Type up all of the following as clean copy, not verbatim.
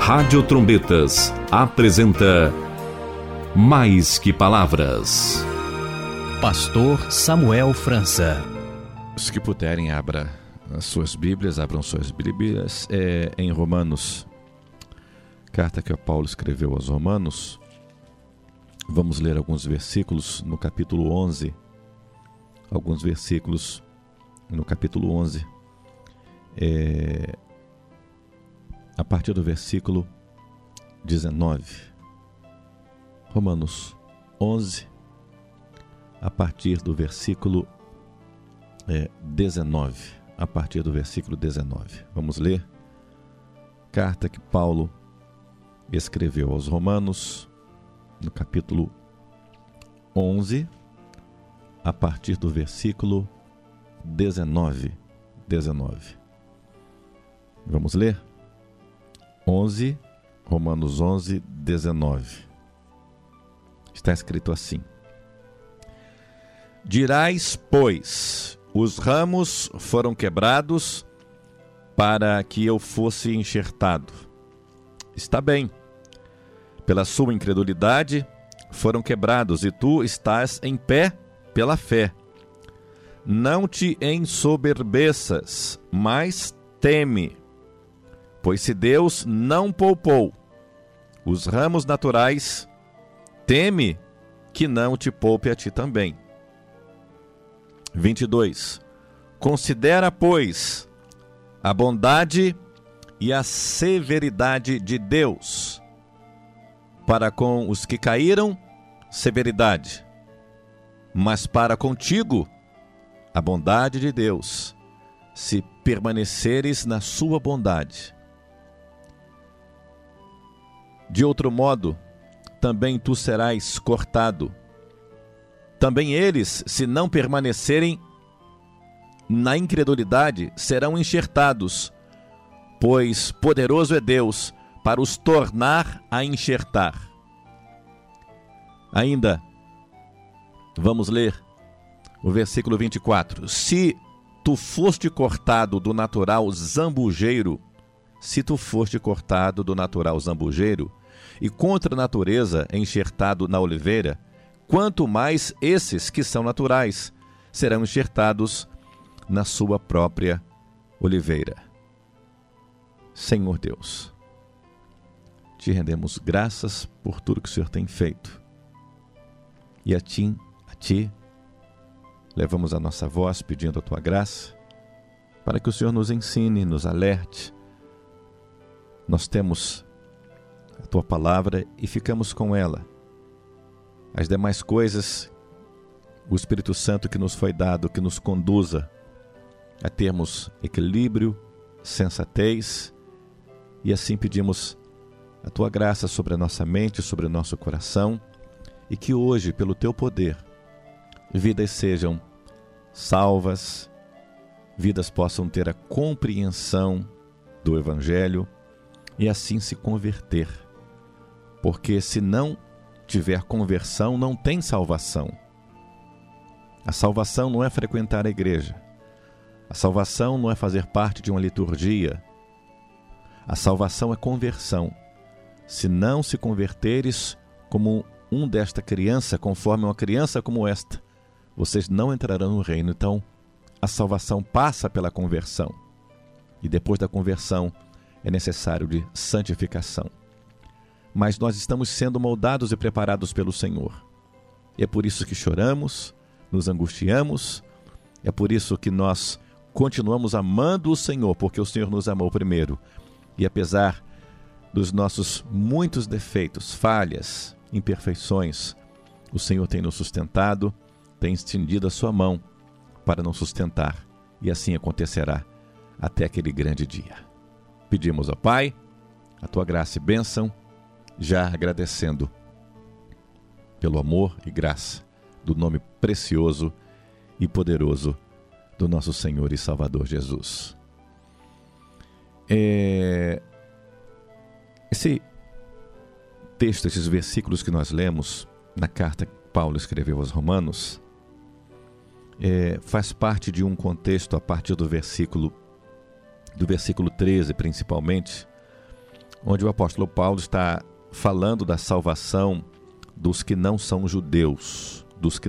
Rádio Trombetas apresenta Mais que Palavras. Pastor Samuel França. Os que puderem, abram suas Bíblias em Romanos, carta que Paulo escreveu aos Romanos. Vamos ler alguns versículos no capítulo 11. Alguns versículos no capítulo 11. A partir do versículo 19. Romanos 11, a partir do versículo 19. A partir do versículo 19. Vamos ler. Carta que Paulo escreveu aos Romanos, no capítulo 11, a partir do versículo 19. Vamos ler? Romanos 11, 19. Está escrito assim: Dirás, pois, os ramos foram quebrados para que eu fosse enxertado. Está bem. Pela sua incredulidade foram quebrados, e tu estás em pé pela fé. Não te ensoberbeças, mas teme. Pois se Deus não poupou os ramos naturais, teme que não te poupe a ti também. 22. Considera, pois, a bondade e a severidade de Deus. Para com os que caíram, severidade. Mas para contigo, a bondade de Deus, se permaneceres na sua bondade. De outro modo, também tu serás cortado. Também eles, se não permanecerem na incredulidade, serão enxertados, pois poderoso é Deus para os tornar a enxertar. Ainda, vamos ler o versículo 24. Se tu foste cortado do natural zambujeiro, e contra a natureza enxertado na oliveira, quanto mais esses que são naturais serão enxertados na sua própria oliveira. Senhor Deus, te rendemos graças por tudo que o Senhor tem feito. E a ti, levamos a nossa voz pedindo a tua graça, para que o Senhor nos ensine, nos alerte. Nós temos a tua palavra e ficamos com ela. As demais coisas, o Espírito Santo que nos foi dado, que nos conduza a termos equilíbrio, sensatez, e assim pedimos a tua graça sobre a nossa mente, sobre o nosso coração, e que hoje, pelo teu poder, vidas sejam salvas, vidas possam ter a compreensão do Evangelho e assim se converter. Porque se não tiver conversão, não tem salvação. A salvação não é frequentar a igreja. A salvação não é fazer parte de uma liturgia. A salvação é conversão. Se não se converteres como um desta criança, conforme uma criança como esta, vocês não entrarão no reino. Então, a salvação passa pela conversão. E depois da conversão, é necessário de santificação. Mas nós estamos sendo moldados e preparados pelo Senhor. E é por isso que choramos, nos angustiamos, é por isso que nós continuamos amando o Senhor, porque o Senhor nos amou primeiro. E apesar dos nossos muitos defeitos, falhas, imperfeições, o Senhor tem nos sustentado, tem estendido a sua mão para nos sustentar. E assim acontecerá até aquele grande dia. Pedimos ao Pai a tua graça e bênção, já agradecendo pelo amor e graça do nome precioso e poderoso do nosso Senhor e Salvador Jesus. Esse texto, esses versículos que nós lemos na carta que Paulo escreveu aos Romanos, faz parte de um contexto a partir do versículo 13, principalmente, onde o apóstolo Paulo está falando da salvação dos que não são judeus,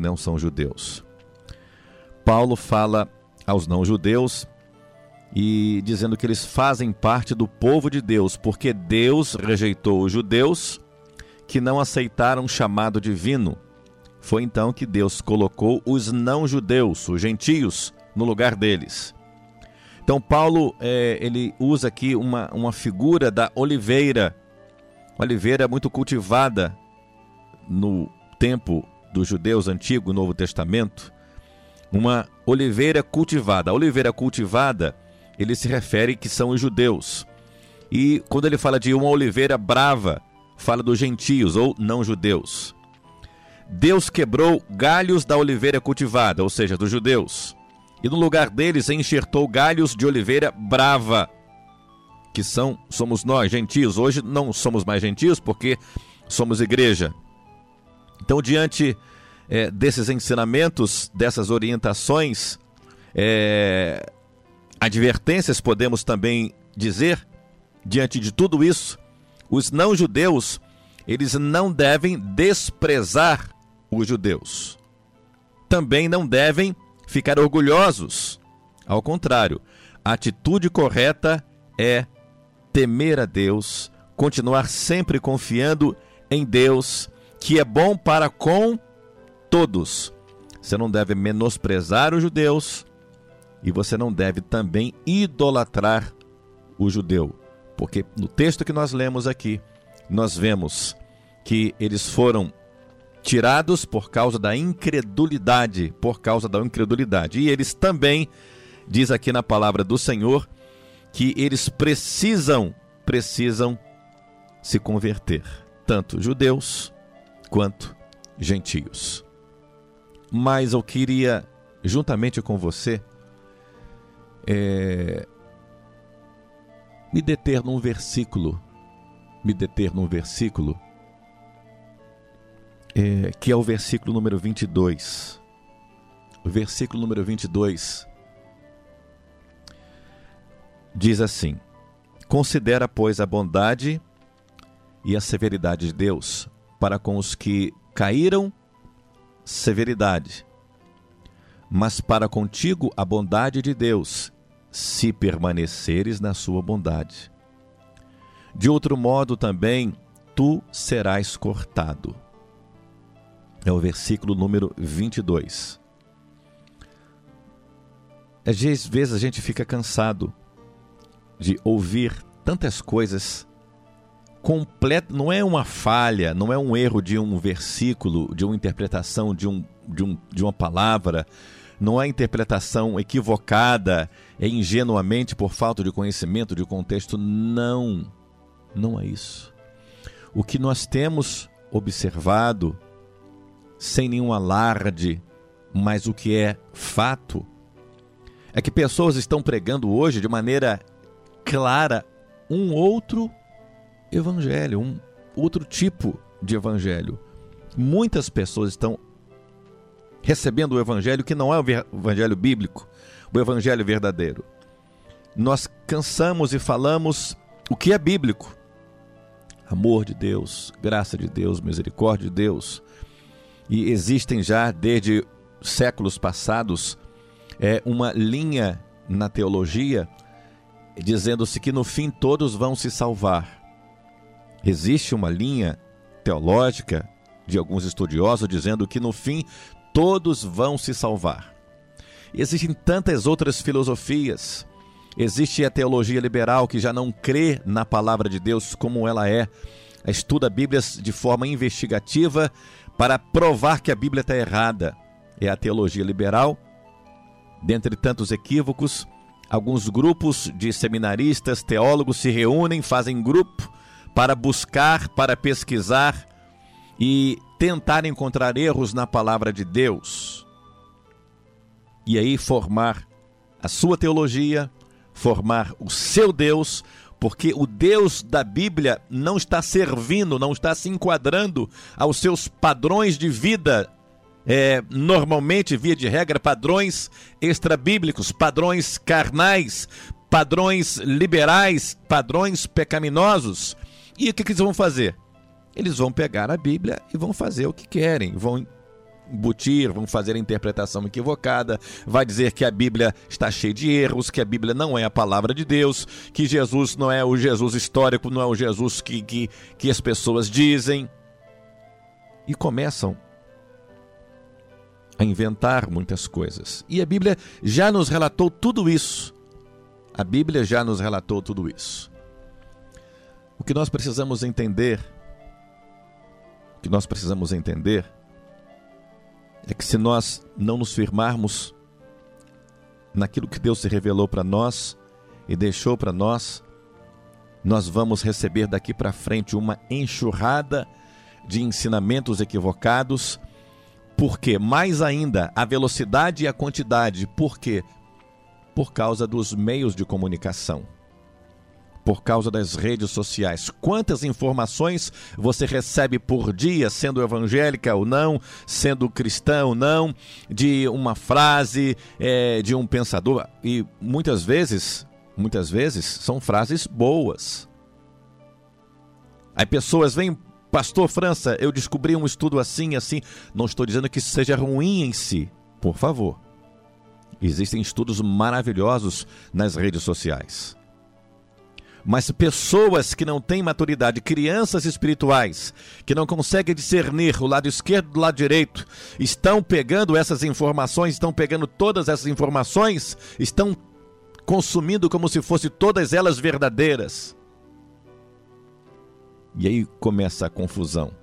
Paulo fala aos não-judeus e dizendo que eles fazem parte do povo de Deus, porque Deus rejeitou os judeus que não aceitaram o chamado divino. Foi então que Deus colocou os não-judeus, os gentios, no lugar deles. Então Paulo ele usa aqui uma figura da oliveira, uma oliveira muito cultivada no tempo dos judeus antigo, Novo Testamento, uma oliveira cultivada. A oliveira cultivada, ele se refere que são os judeus. E quando ele fala de uma oliveira brava, fala dos gentios ou não-judeus. Deus quebrou galhos da oliveira cultivada, ou seja, dos judeus, e no lugar deles enxertou galhos de oliveira brava, que somos nós, gentios. Hoje não somos mais gentios porque somos igreja. Então, diante desses ensinamentos, dessas orientações, advertências, podemos também dizer, diante de tudo isso, os não-judeus, eles não devem desprezar os judeus. Também não devem ficar orgulhosos. Ao contrário, a atitude correta é temer a Deus, continuar sempre confiando em Deus, que é bom para com todos. Você não deve menosprezar os judeus e você não deve também idolatrar o judeu. Porque no texto que nós lemos aqui, nós vemos que eles foram tirados por causa da incredulidade, E eles também, diz aqui na palavra do Senhor, que eles precisam se converter, tanto judeus quanto gentios. Mas eu queria, juntamente com você, me deter num versículo, que é o versículo número 22. O versículo número 22 diz assim: considera, pois, a bondade e a severidade de Deus para com os que caíram, severidade, mas para contigo a bondade de Deus, se permaneceres na sua bondade. De outro modo também tu serás cortado. É o versículo número 22. Às vezes a gente fica cansado de ouvir tantas coisas completas. Não é uma falha, não é um erro de um versículo, de uma interpretação de uma palavra, não é interpretação equivocada, ingenuamente por falta de conhecimento, de contexto. Não é isso. O que nós temos observado, sem nenhum alarde, mas o que é fato, é que pessoas estão pregando hoje de maneira clara um outro evangelho, um outro tipo de evangelho. Muitas pessoas estão recebendo o evangelho que não é o evangelho bíblico, o evangelho verdadeiro. Nós cansamos e falamos o que é bíblico: amor de Deus, graça de Deus, misericórdia de Deus. E existem já desde séculos passados uma linha na teologia dizendo-se que no fim todos vão se salvar. Existe uma linha teológica de alguns estudiosos dizendo que no fim todos vão se salvar. Existem tantas outras filosofias. Existe a teologia liberal, que já não crê na palavra de Deus como ela é, estuda a Bíblia de forma investigativa para provar que a Bíblia está errada. É a teologia liberal. Dentre tantos equívocos, alguns grupos de seminaristas, teólogos se reúnem, fazem grupo para buscar, para pesquisar e tentar encontrar erros na palavra de Deus. E aí formar a sua teologia, formar o seu Deus, porque o Deus da Bíblia não está servindo, não está se enquadrando aos seus padrões de vida, normalmente, via de regra, padrões extrabíblicos, padrões carnais, padrões liberais, padrões pecaminosos. E o que eles vão fazer? Eles vão pegar a Bíblia e vão fazer o que querem, vão embutir, vão fazer a interpretação equivocada, vai dizer que a Bíblia está cheia de erros, que a Bíblia não é a palavra de Deus, que Jesus não é o Jesus histórico, não é o Jesus que as pessoas dizem. E começam a inventar muitas coisas. E a Bíblia já nos relatou tudo isso. A Bíblia já nos relatou tudo isso. O que nós precisamos entender, é que se nós não nos firmarmos naquilo que Deus se revelou para nós e deixou para nós, nós vamos receber daqui para frente uma enxurrada de ensinamentos equivocados. Por quê? Mais ainda, a velocidade e a quantidade. Por quê? Por causa dos meios de comunicação. Por causa das redes sociais. Quantas informações você recebe por dia, sendo evangélica ou não, sendo cristã ou não, de uma frase, de um pensador. E muitas vezes são frases boas. Aí pessoas vêm, pastor França, eu descobri um estudo assim, assim. Não estou dizendo que isso seja ruim em si, por favor. Existem estudos maravilhosos nas redes sociais. Mas pessoas que não têm maturidade, crianças espirituais, que não conseguem discernir o lado esquerdo do lado direito, estão pegando essas informações, estão pegando todas essas informações, estão consumindo como se fossem todas elas verdadeiras. E aí começa a confusão,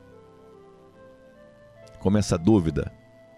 começa a dúvida.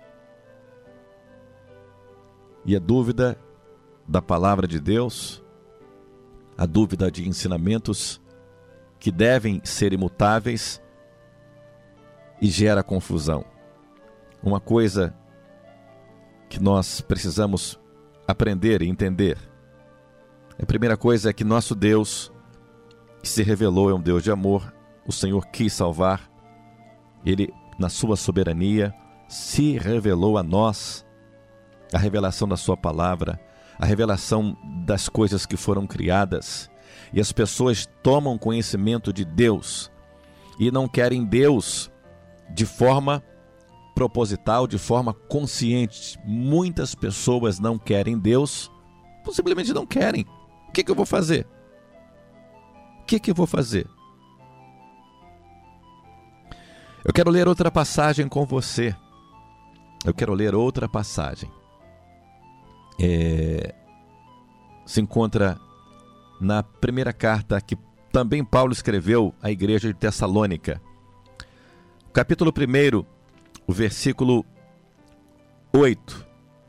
E a dúvida da palavra de Deus, a dúvida de ensinamentos que devem ser imutáveis, e gera confusão. Uma coisa que nós precisamos aprender e entender. A primeira coisa é que nosso Deus, que se revelou, é um Deus de amor. O Senhor quis salvar. Ele, na sua soberania, se revelou a nós. A revelação da sua palavra, a revelação das coisas que foram criadas. E as pessoas tomam conhecimento de Deus e não querem Deus de forma proposital, de forma consciente. Muitas pessoas não querem Deus, simplesmente não querem. O que eu vou fazer? O que eu vou fazer? Eu quero ler outra passagem com você. Se encontra na primeira carta que também Paulo escreveu à igreja de Tessalônica. Capítulo 1, o versículo 8.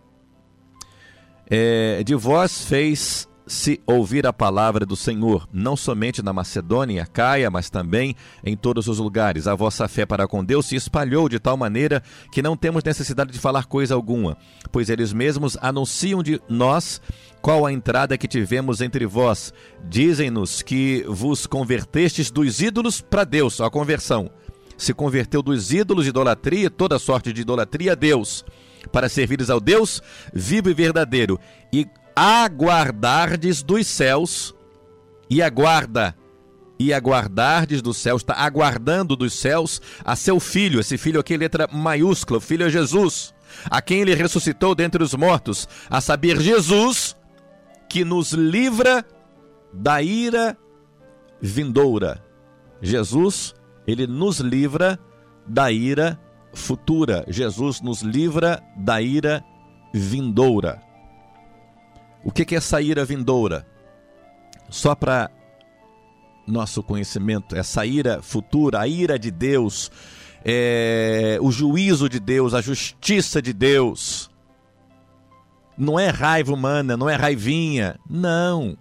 De vós fez-se ouvir a palavra do Senhor, não somente na Macedônia e Acaia, mas também em todos os lugares. A vossa fé para com Deus se espalhou de tal maneira que não temos necessidade de falar coisa alguma, pois eles mesmos anunciam de nós qual a entrada que tivemos entre vós. Dizem-nos que vos convertestes dos ídolos para Deus. A conversão. Se converteu dos ídolos de idolatria, toda sorte de idolatria, a Deus, para servires ao Deus vivo e verdadeiro, e aguardardes dos céus, e aguardardes dos céus, está aguardando dos céus a seu Filho. Esse Filho aqui, letra maiúscula, o Filho é Jesus, a quem ele ressuscitou dentre os mortos, a saber, Jesus, que nos livra da ira vindoura. Jesus, ele nos livra da ira futura. Jesus nos livra da ira vindoura. O que é essa ira vindoura? Só para nosso conhecimento, essa ira futura, a ira de Deus, o juízo de Deus, a justiça de Deus. Não é raiva humana, não é raivinha, não.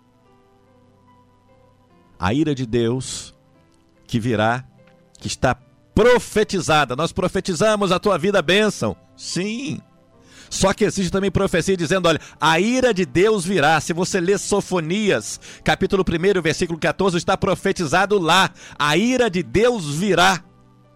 A ira de Deus que virá, que está profetizada. Nós profetizamos a tua vida bênção. Sim. Só que existe também profecia dizendo, olha, a ira de Deus virá. Se você ler Sofonias, capítulo 1, versículo 14, está profetizado lá. A ira de Deus virá.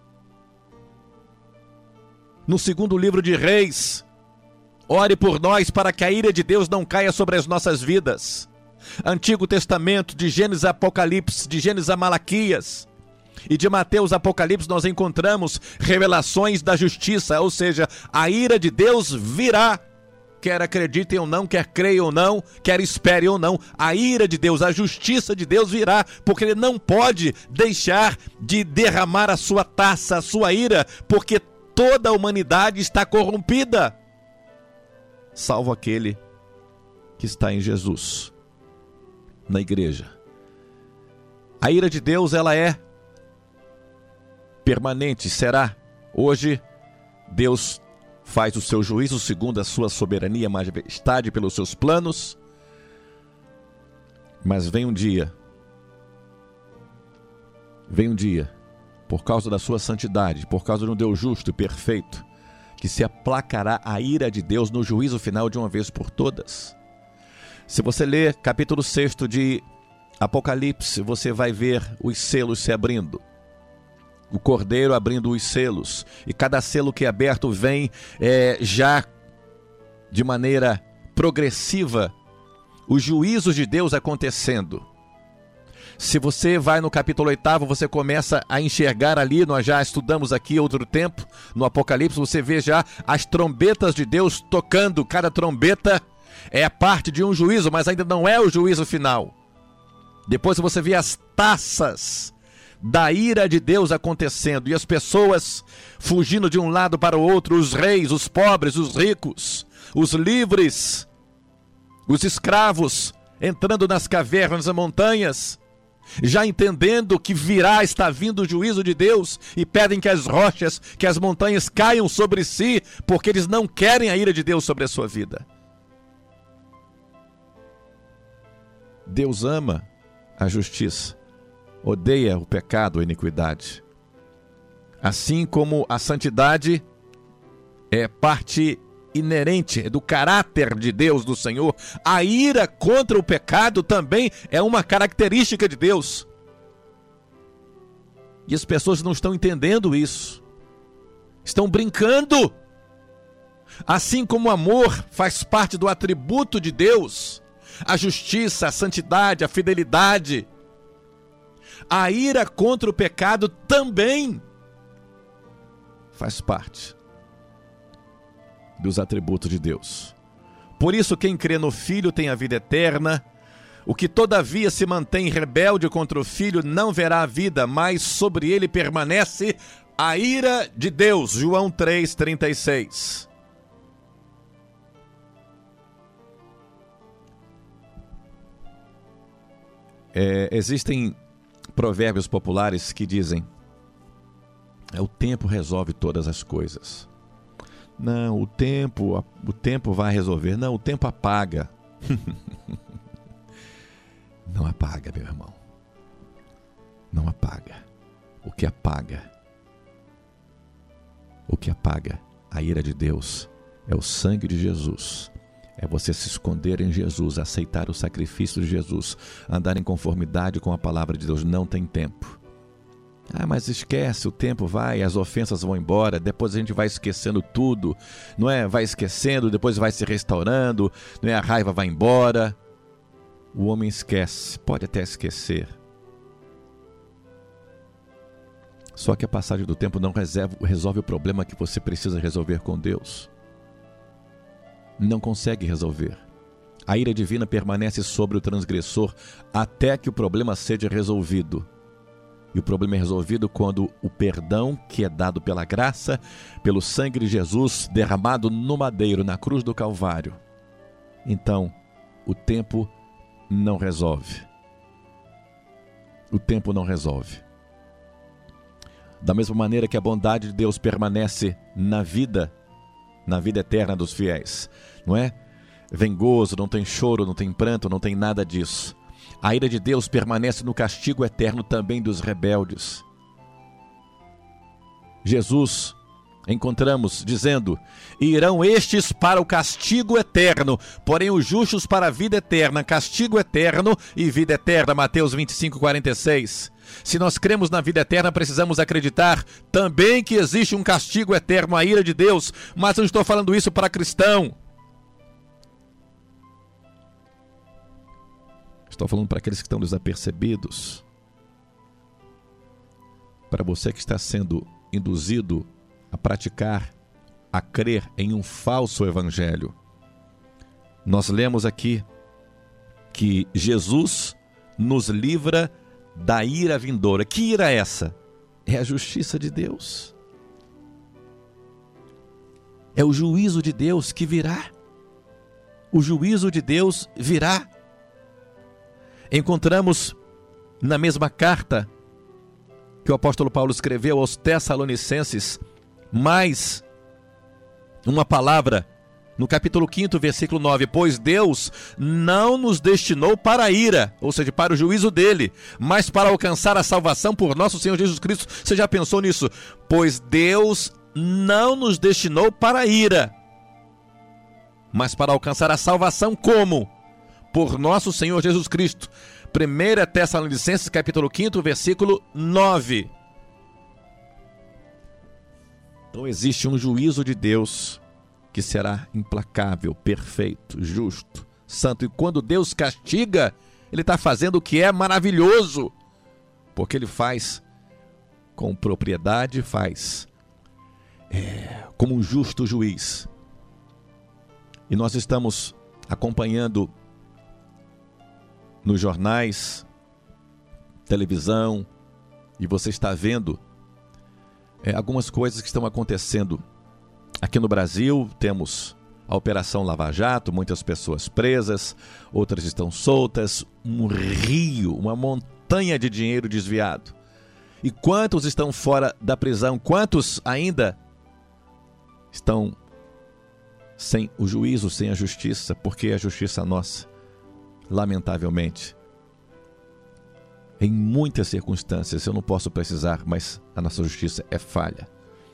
No 2º livro de Reis, ore por nós para que a ira de Deus não caia sobre as nossas vidas. Antigo Testamento, de Gênesis a Apocalipse, de Gênesis a Malaquias e de Mateus a Apocalipse, nós encontramos revelações da justiça, ou seja, a ira de Deus virá. Quer acreditem ou não, quer creiam ou não, quer esperem ou não, a ira de Deus, a justiça de Deus virá, porque Ele não pode deixar de derramar a sua taça, a sua ira, porque toda a humanidade está corrompida, salvo aquele que está em Jesus, na igreja. A ira de Deus, ela é permanente, será. Hoje, Deus faz o seu juízo segundo a sua soberania e majestade pelos seus planos. Mas vem um dia, por causa da sua santidade, por causa de um Deus justo e perfeito, que se aplacará a ira de Deus no juízo final de uma vez por todas. Se você ler capítulo 6 de Apocalipse, você vai ver os selos se abrindo. O Cordeiro abrindo os selos, e cada selo que é aberto vem já de maneira progressiva os juízos de Deus acontecendo. Se você vai no capítulo 8, você começa a enxergar ali, nós já estudamos aqui outro tempo, no Apocalipse, você vê já as trombetas de Deus tocando. Cada trombeta é parte de um juízo, mas ainda não é o juízo final. Depois você vê as taças da ira de Deus acontecendo, e as pessoas fugindo de um lado para o outro, os reis, os pobres, os ricos, os livres, os escravos, entrando nas cavernas, nas montanhas, já entendendo que está vindo o juízo de Deus, e pedem que as rochas, que as montanhas caiam sobre si, porque eles não querem a ira de Deus sobre a sua vida. Deus ama a justiça, odeia o pecado, a iniquidade. Assim como a santidade é parte inerente do caráter de Deus, do Senhor, a ira contra o pecado também é uma característica de Deus. E as pessoas não estão entendendo isso. Estão brincando. Assim como o amor faz parte do atributo de Deus, a justiça, a santidade, a fidelidade, a ira contra o pecado também faz parte dos atributos de Deus. Por isso, quem crê no Filho tem a vida eterna. O que todavia se mantém rebelde contra o Filho não verá a vida, mas sobre ele permanece a ira de Deus. João 3,36. Existem provérbios populares que dizem: o tempo resolve todas as coisas. Não, o tempo vai resolver. Não, o tempo apaga. Não apaga, meu irmão. Não apaga. O que apaga a ira de Deus é o sangue de Jesus. É você se esconder em Jesus, aceitar o sacrifício de Jesus, andar em conformidade com a palavra de Deus. Não tem tempo. Mas esquece, o tempo vai, as ofensas vão embora, depois a gente vai esquecendo tudo, não é? Vai esquecendo, depois vai se restaurando, não é? A raiva vai embora. O homem esquece, pode até esquecer. Só que a passagem do tempo não resolve o problema que você precisa resolver com Deus. Não consegue resolver. A ira divina permanece sobre o transgressor até que o problema seja resolvido. E o problema é resolvido quando o perdão que é dado pela graça, pelo sangue de Jesus derramado no madeiro, na cruz do Calvário. Então, o tempo não resolve. O tempo não resolve. Da mesma maneira que a bondade de Deus permanece na vida eterna dos fiéis, não é? Vem gozo, não tem choro, não tem pranto, não tem nada disso. A ira de Deus permanece no castigo eterno também dos rebeldes. Jesus, encontramos dizendo: irão estes para o castigo eterno, porém os justos para a vida eterna. Castigo eterno e vida eterna, Mateus 25:46. Se nós cremos na vida eterna, precisamos acreditar também que existe um castigo eterno, a ira de Deus. Mas eu não estou falando isso para cristão. Estou falando para aqueles que estão desapercebidos, para você que está sendo induzido a praticar, a crer em um falso evangelho. Nós lemos aqui que Jesus nos livra da ira vindoura. Que ira é essa? É a justiça de Deus. É o juízo de Deus que virá. O juízo de Deus virá. Encontramos na mesma carta que o apóstolo Paulo escreveu aos Tessalonicenses, mais uma palavra no capítulo 5, versículo 9: pois Deus não nos destinou para a ira, ou seja, para o juízo dele, mas para alcançar a salvação por nosso Senhor Jesus Cristo. Você já pensou nisso? Pois Deus não nos destinou para a ira, mas para alcançar a salvação como? Por nosso Senhor Jesus Cristo. 1 Tessalonicenses capítulo 5, versículo 9. Então existe um juízo de Deus que será implacável, perfeito, justo, santo. E quando Deus castiga, Ele está fazendo o que é maravilhoso, porque Ele faz com propriedade, faz como um justo juiz. E nós estamos acompanhando nos jornais, televisão, e você está vendo algumas coisas que estão acontecendo aqui no Brasil. Temos a Operação Lava Jato, muitas pessoas presas, outras estão soltas, um rio, uma montanha de dinheiro desviado. E quantos estão fora da prisão? Quantos ainda estão sem o juízo, sem a justiça? Porque a justiça nossa, lamentavelmente, em muitas circunstâncias, eu não posso precisar, mas a nossa justiça é falha.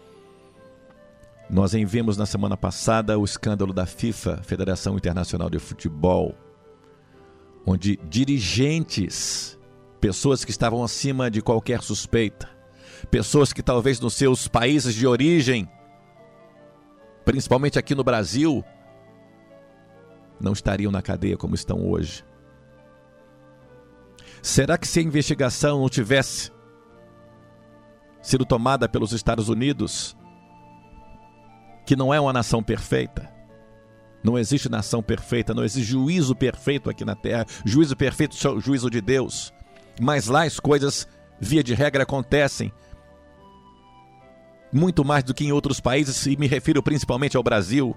Nós vimos na semana passada o escândalo da FIFA, Federação Internacional de Futebol, onde dirigentes, pessoas que estavam acima de qualquer suspeita, pessoas que talvez nos seus países de origem, principalmente aqui no Brasil, não estariam na cadeia como estão hoje. Será que se a investigação não tivesse sido tomada pelos Estados Unidos, que não é uma nação perfeita, não existe nação perfeita, não existe juízo perfeito aqui na terra, juízo perfeito é o juízo de Deus, mas lá as coisas, via de regra, acontecem muito mais do que em outros países, e me refiro principalmente ao Brasil,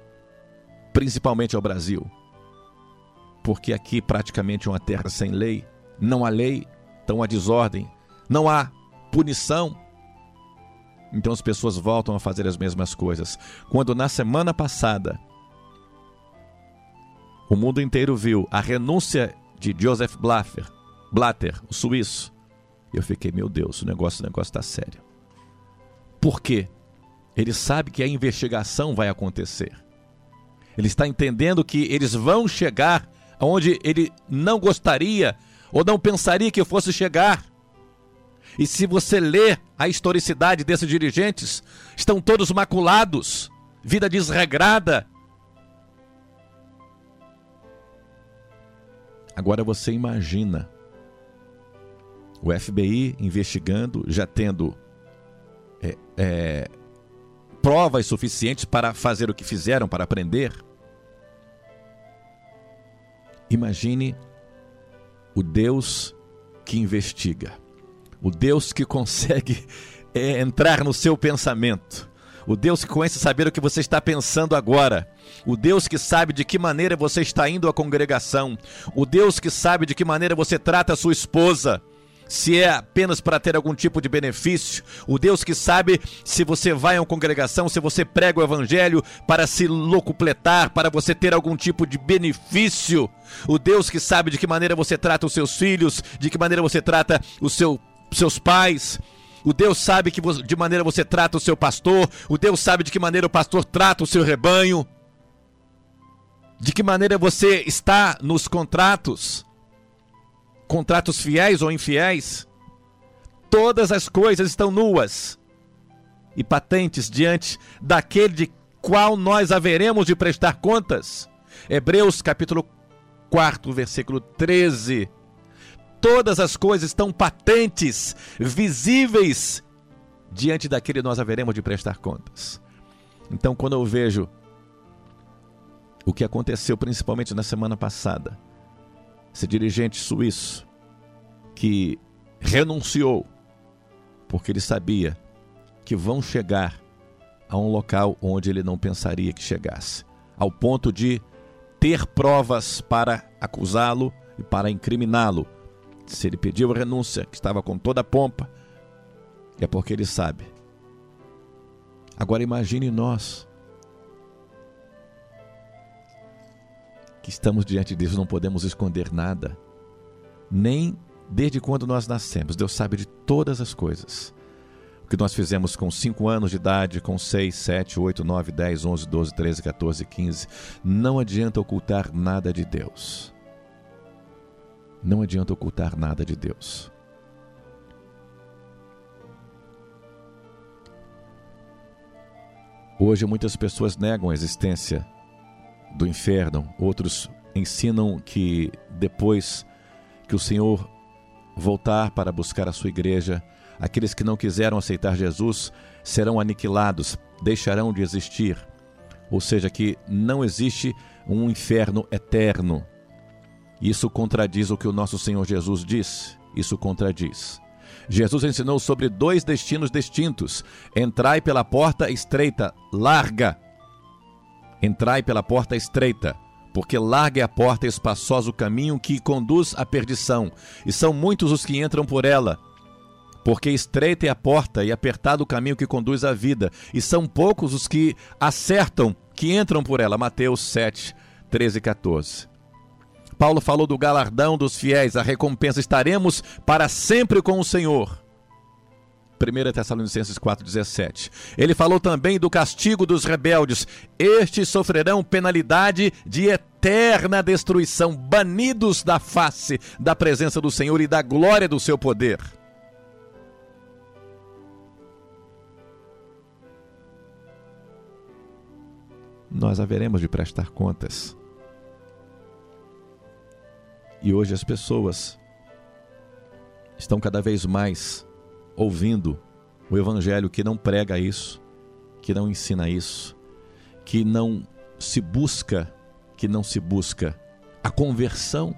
porque aqui praticamente é uma terra sem lei. Não há lei, então há desordem, não há punição, então as pessoas voltam a fazer as mesmas coisas. Quando na semana passada o mundo inteiro viu a renúncia de Joseph Blatter, o suíço, eu fiquei, meu Deus, o negócio está sério. Por quê? Ele sabe que a investigação vai acontecer. Ele está entendendo que eles vão chegar aonde ele não gostaria ou não pensaria que fosse chegar. E se você ler a historicidade desses dirigentes, estão todos maculados, vida desregrada. Agora você imagina o FBI investigando, já tendo provas suficientes para fazer o que fizeram, para prender. Imagine o Deus que investiga, o Deus que consegue entrar no seu pensamento, o Deus que conhece saber o que você está pensando agora, o Deus que sabe de que maneira você está indo à congregação, o Deus que sabe de que maneira você trata a sua esposa, se é apenas para ter algum tipo de benefício, o Deus que sabe se você vai a uma congregação, se você prega o evangelho para se locupletar, para você ter algum tipo de benefício, o Deus que sabe de que maneira você trata os seus filhos, de que maneira você trata os seus pais, o Deus sabe de maneira você trata o seu pastor, o Deus sabe de que maneira o pastor trata o seu rebanho, de que maneira você está nos contratos fiéis ou infiéis. Todas as coisas estão nuas e patentes diante daquele de qual nós haveremos de prestar contas. Hebreus capítulo 4, versículo 13. Todas as coisas estão patentes, visíveis, diante daquele nós haveremos de prestar contas. Então, quando eu vejo o que aconteceu principalmente na semana passada, esse dirigente suíço que renunciou porque ele sabia que vão chegar a um local onde ele não pensaria que chegasse, ao ponto de ter provas para acusá-lo e para incriminá-lo. Se ele pediu a renúncia, que estava com toda a pompa, é porque ele sabe. Agora imagine nós, que estamos diante de Deus, não podemos esconder nada, nem desde quando nós nascemos. Deus sabe de todas as coisas. O que nós fizemos com 5 anos de idade, com 6, 7, 8, 9, 10, 11, 12, 13, 14, 15. Não adianta ocultar nada de Deus. Não adianta ocultar nada de Deus. Hoje muitas pessoas negam a existência do inferno. Outros ensinam que depois que o Senhor voltar para buscar a sua igreja, aqueles que não quiseram aceitar Jesus serão aniquilados, deixarão de existir. Ou seja, que não existe um inferno eterno. Isso contradiz o que o nosso Senhor Jesus disse. Isso contradiz. Jesus ensinou sobre 2 destinos distintos. Entrai pela porta estreita, larga. Entrai pela porta estreita, porque larga é a porta e espaçosa o caminho que conduz à perdição, e são muitos os que entram por ela. Porque estreita é a porta e apertado o caminho que conduz à vida, e são poucos os que acertam, que entram por ela. Mateus 7, 13 e 14. Paulo falou do galardão dos fiéis, a recompensa: estaremos para sempre com o Senhor. 1 Tessalonicenses 4,17. Ele falou também do castigo dos rebeldes: estes sofrerão penalidade de eterna destruição, banidos da face da presença do Senhor e da glória do seu poder. Nós haveremos de prestar contas. E hoje as pessoas estão cada vez mais ouvindo o evangelho que não prega isso, que não ensina isso, que não se busca a conversão.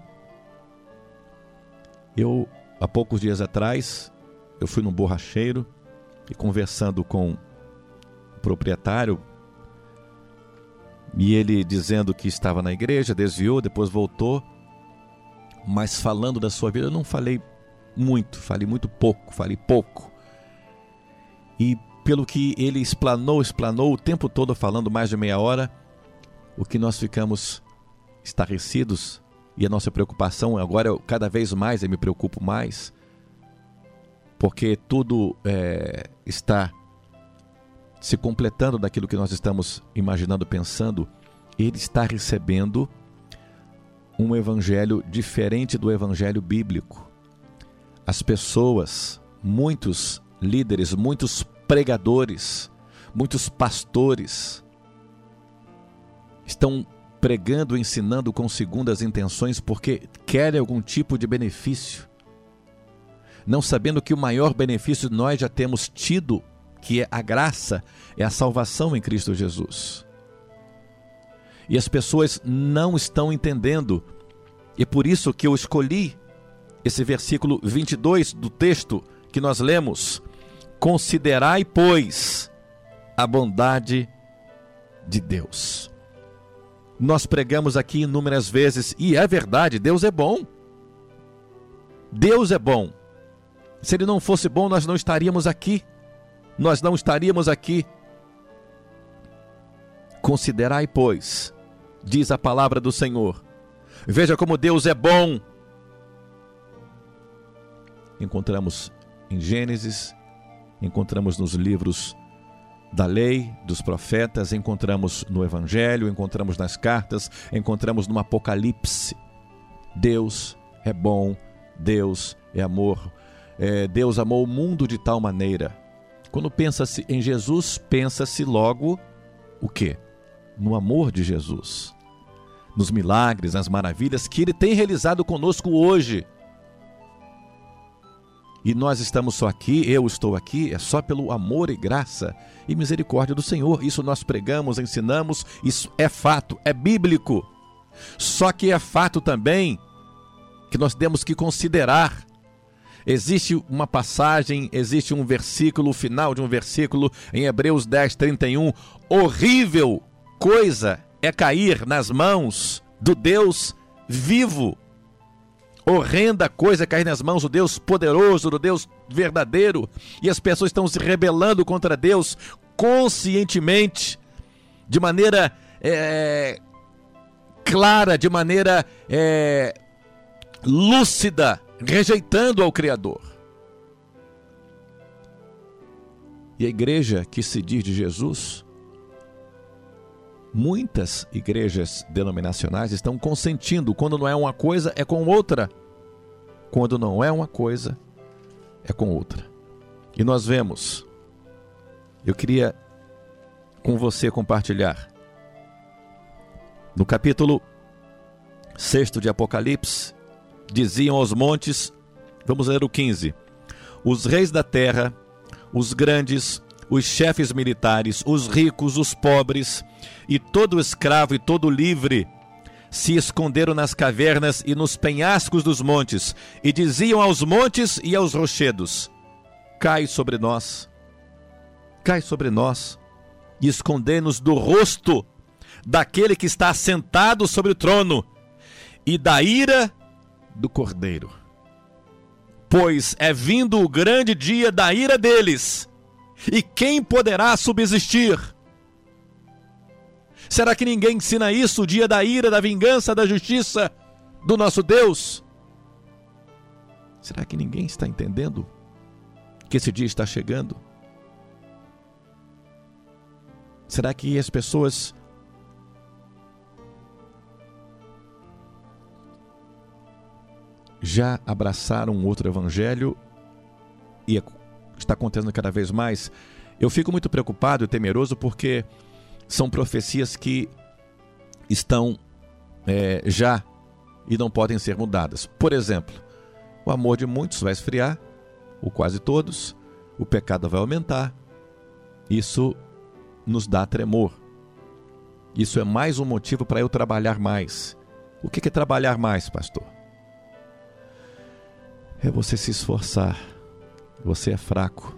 Há poucos dias atrás, eu fui num borracheiro e conversando com o proprietário, e ele dizendo que estava na igreja, desviou, depois voltou, mas falando da sua vida. Eu não falei muito, falei pouco. E pelo que ele explanou o tempo todo, falando mais de meia hora, o que nós ficamos estarrecidos, e a nossa preocupação agora, cada vez mais, eu me preocupo mais, porque tudo está se completando daquilo que nós estamos imaginando, pensando. Ele está recebendo um evangelho diferente do evangelho bíblico. As pessoas, muitos líderes, muitos pregadores, muitos pastores estão pregando, ensinando com segundas intenções porque querem algum tipo de benefício, não sabendo que o maior benefício nós já temos tido, que é a graça, é a salvação em Cristo Jesus. E as pessoas não estão entendendo. E por isso que eu escolhi esse versículo 22 do texto que nós lemos: considerai, pois, a bondade de Deus. Nós pregamos aqui inúmeras vezes, e é verdade, Deus é bom. Deus é bom. Se Ele não fosse bom, nós não estaríamos aqui. Nós não estaríamos aqui. Considerai, pois, diz a palavra do Senhor. Veja como Deus é bom. Encontramos em Gênesis, encontramos nos livros da lei, dos profetas, encontramos no Evangelho, encontramos nas cartas, encontramos no Apocalipse. Deus é bom, Deus é amor. Deus amou o mundo de tal maneira. Quando pensa-se em Jesus, pensa-se logo o quê? No amor de Jesus. nos milagres, nas maravilhas que Ele tem realizado conosco hoje. E nós estamos só aqui, eu estou aqui, é só pelo amor e graça e misericórdia do Senhor. Isso nós pregamos, ensinamos, isso é fato, é bíblico. Só que é fato também que nós temos que considerar. Existe uma passagem, existe um versículo, o final de um versículo em Hebreus 10, 31. Horrível coisa é cair nas mãos do Deus vivo. Horrenda coisa é cair nas mãos do Deus poderoso, do Deus verdadeiro. E as pessoas estão se rebelando contra Deus conscientemente, de maneira clara, de maneira lúcida, rejeitando ao Criador. E a igreja que se diz de Jesus, muitas igrejas denominacionais estão consentindo. Quando não é uma coisa, é com outra. Quando não é uma coisa, é com outra. E nós vemos, eu queria com você compartilhar, no capítulo 6 de Apocalipse, diziam aos montes, vamos ler o 15, os reis da terra, os grandes, os chefes militares, os ricos, os pobres, e todo escravo e todo livre, se esconderam nas cavernas e nos penhascos dos montes, e diziam aos montes e aos rochedos, cai sobre nós, e escondei-nos do rosto daquele que está assentado sobre o trono, e da ira do Cordeiro. Pois é vindo o grande dia da ira deles, e quem poderá subsistir? Será que ninguém ensina isso, o dia da ira, da vingança, da justiça do nosso Deus? Será que ninguém está entendendo que esse dia está chegando? Será que as pessoas já abraçaram um outro evangelho e está acontecendo cada vez mais? Eu fico muito preocupado e temeroso porque são profecias que estão já e não podem ser mudadas. Por exemplo, o amor de muitos vai esfriar, ou quase todos, o pecado vai aumentar. Isso nos dá tremor. Isso é mais um motivo para eu trabalhar mais. O que é trabalhar mais, pastor? É você se esforçar. Você é fraco.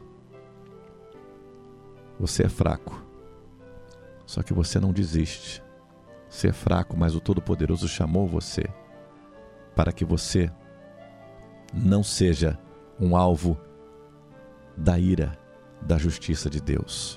Você é fraco. Só que você não desiste. Você é fraco, mas o Todo-Poderoso chamou você para que você não seja um alvo da ira, da justiça de Deus.